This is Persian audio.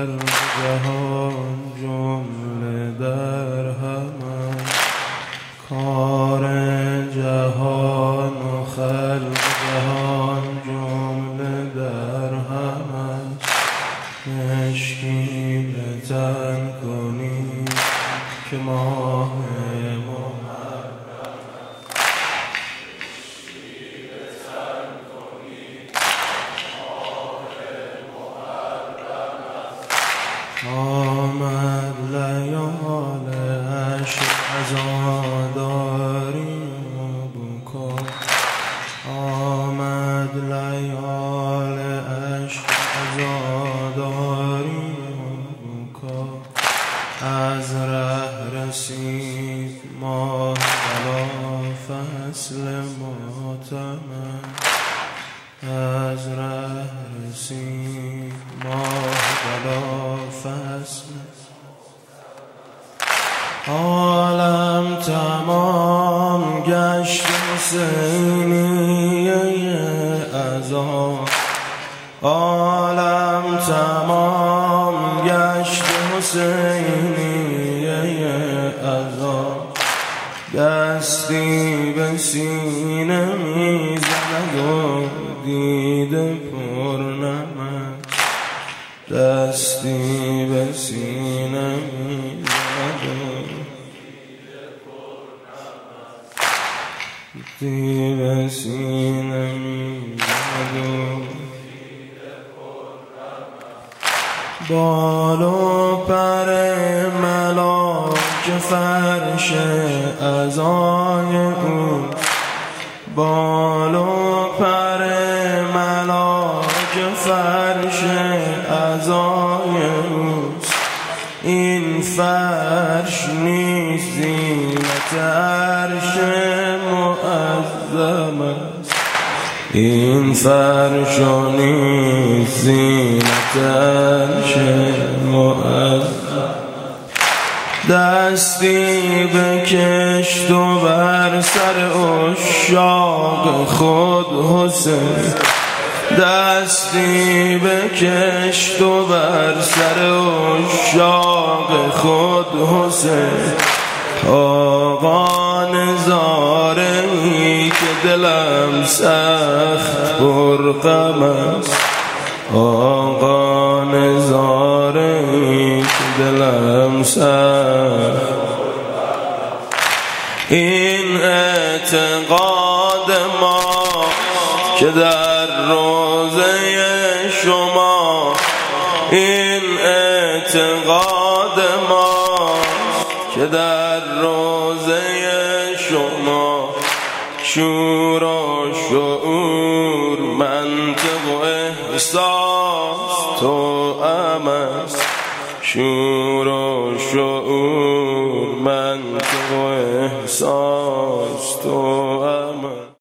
خلق جهان جمله در هم کار جهان و خلق جهان جمله در هم مشکی به تن کنی که ماه آمد لیال عشق عزاداری و بکا آمد لیال عشق عزاداری و بکا از ره رسید ماه بلا فصل ماتم از ره رسید ماه بلا فصل عالم تمام گشت حسینیه عذاب عالم تمام گشت حسینیه عذاب دستی به سینه میزند و دیده پر نمک دستی به سینه میزند و دیده به سینه میزند و بال و پر ملاک فرش عزای او بال و پر ملاک فرش عزای اوست این فرش نیست زینت عرش معظم است این فرش نیست زینت عرش معظم دستی بکش تو بر سر عشاق خود حسین دستی بکش تو بر سر عشاق خود حسین آقا نظاره‌ای که دلم سخت پرغم است آقا نظاره‌ای که دلم سخت این اعتقاد ما که در روزه شما این اعتقاد ما که در روزه شما شور و شعور منطق و احساس تو است شور و شعور منطق و احساس تو